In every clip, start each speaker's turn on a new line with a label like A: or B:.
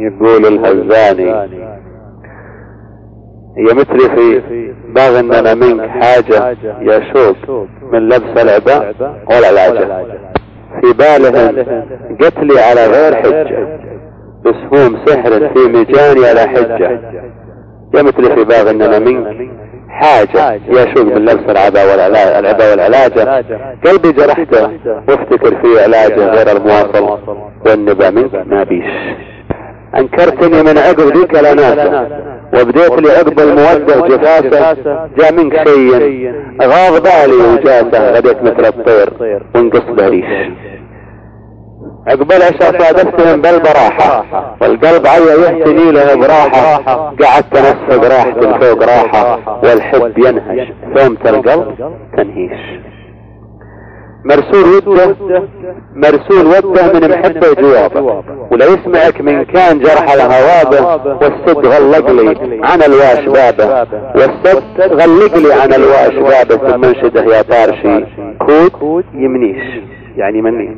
A: يقول الهزاني: هي مثلي في باغ ان انا منك حاجة يا شوق من لبس العباء والعلاجة، في بالهم قتلي على غير حجة، بسهوم سحر في مجاني على حجة. يا مثلي في باغ ان انا منك حاجة يا شوق من لبس العباء والعلاجة، قلبي جرحته وافتكر في علاجه غير المواصل، والنبا منك ما بيش. انكرتني من عقب ذيك الاناسة، وبديت لي عقب المودة جفاسة، جاء منك شيء غاض بالي وجاسة، غديت مثل الطير وانقص بريش. عقب العشاء صادفتهم بالبراحة، والقلب عيا يهتني له براحة، قعدت انسق راحة فوق راحة، والحب ينهش ثومة القلب تنهيش. مرسول وده من محبه جوابه، ولا يسمعك من كان جرح الهوابه، والسد غلق لي عن الواش بابه، والسد غلق لي عن الواش بابه، ثم انشده يا طارشي كود يمنيش، يعني مني.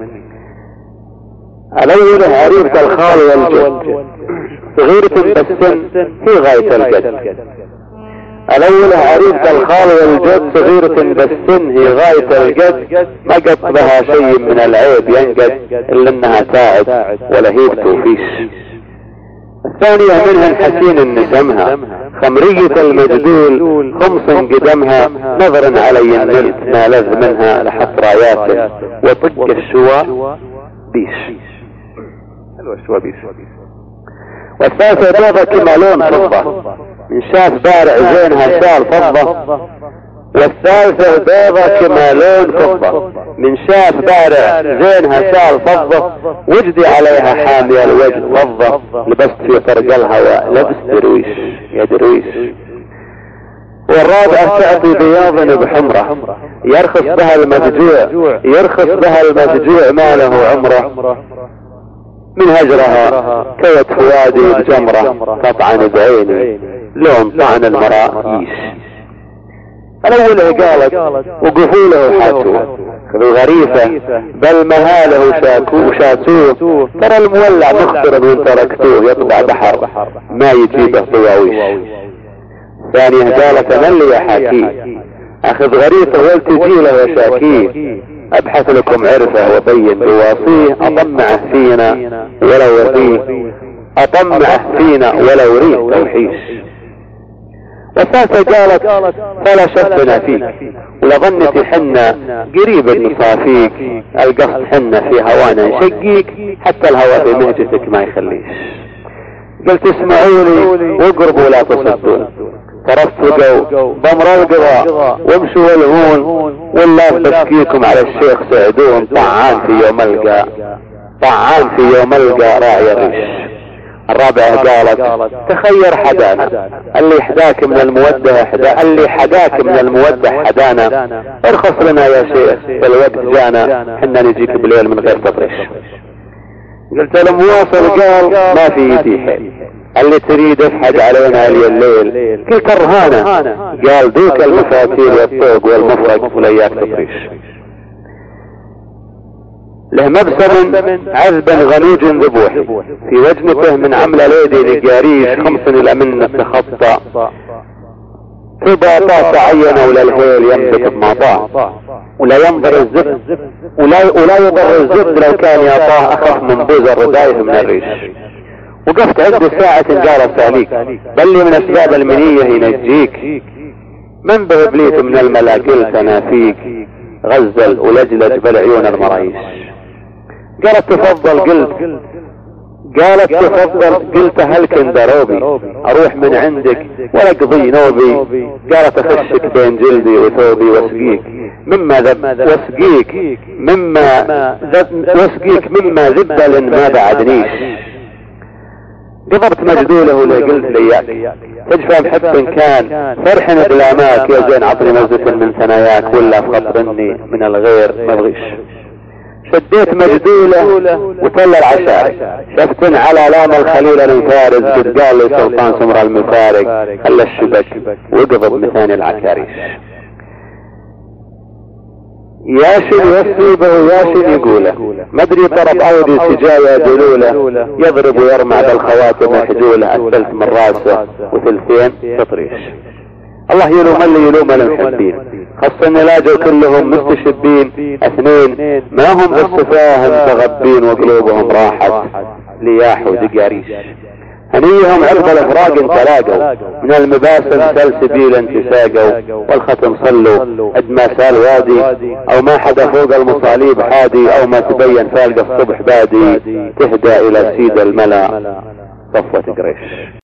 A: الأول عريفة الخال والجد، صغيرة بالسن في غاية الجد. الأول عريفة الخال والجد، صغيرة بالسن هي غاية الجد، ما قط بها شيء من العيب ينقد، إلا انها تاعب ولا هي بتوفيش. الثانية منها حسين نسمها، خمرية المجدول خمس قدمها، نظرا علي النلت ما لذ منها لحط رايات، وطق الشواء بيش. الشواء بيش. والثالثة بيضة كما لون فضة، من شاف بارع زينها شال فضة. والثالثة بيضة كما لون فضة، من شاف بارع زينها شال فضة، وجدي عليها حامية الوجه فضة، لبست في طرق الهواء لبس درويش يا درويش. والرابعة تأتي بياض بحمرة، يرخص بها المفجوع ما له عمره، من هجرها كوت فؤادي بجمرة، تطعن بعيني لون طعن المراء ييش. الأوله قالت وقفوله حاتوه، الغريفة بل مهاله شاتوه، ترى المولع مخطر من تركتوه، يطلع بحر ما يجيبه طواويش. ثانية قالت من لي يا حكي، اخذ غريفة ولتجي له يا شاكي، ابحث لكم عرفه وبين بواصيه، اطمعه فينا ولو ريه توحيش. والثالثة قالت فلا شفنا فيك، ولظنتي حنا قريب النصافيك، القصد حنا في هوانا نشقيك، حتى الهوى في مهجتك ما يخليش. قلت اسمعوني واقربوا لا تصدون، ترفقوا بمر القضاء وامشوا والهون، والله بشكيكم على الشيخ سعدون، طعان في يوم القى راعي الريش. الرابعة قالت تخير حدانا، اللي حداك من المودة حدانا، ارخص لنا يا شيخ بالوقت جانا، حنا نجيك بالليل من غير تطريش. قلت المواصل قال ما في يدي حيل، اللي تريد افحق علينا الليل. قلت الرهانة قال دوك المفاتير والطوق والمفرق ولياك تطريش. له مبسم عذب غنوج ذبوح، في وجنته من عمل ليدي لقاريش، خمس الأمن تخطى، تبا تعين ولا الهيل ينبت بمطاه، ولا ينظر الزبد ولا يضر الزبد لو كان يعطاه، أخف من بوز الردايف من الريش. وقفت عد ساعة قال ساليك، بل لي من أسباب المنية ينجيك، من بغبليت من الملاكل تنافيك، غزل ولجلج بالعيون المرايش. قالت تفضل قلت هل كندروبي اروح من عندك واقضي نوبي. قالت اخشك بين جلدي وثوبي واسقيك مما ذبل ما بعدنيش. قبرت مجدوله لي قلت لياك، تجفى محب كان فرح بلاماك، يا زين عطني مزة من ثناياك، ولا فخطرني من الغير مبغيش. شديت مجدولة وتل العشائر، شفتن على لام الخليل المفارز، قد قال لي سلطان سمر المفارق، خلى الشبك وقضب مثاني العكاريش. ياشن يصيبه ياشن يقوله، مدري طرب عودي سجايا دلوله، يضرب ويرمع بالخواتم محجوله، الثلث من راسه وثلثين تطريش. الله يلوم اللي يلوم المحبين، خاصة ان لاجوا كلهم مستشبين، اثنين ما هم بالسفاه متغبين وقلوبهم راحت لياح ودقاريش. هنيهم عقب الافراق تلاقوا، من المباسم سلسبيلا تساقوا، والختم صلوا قد ما سال وادي، او ما حدا فوق المصاليب حادي، او ما تبين فالق الصبح بادي، تهدى الى سيد الملا صفوة قريش.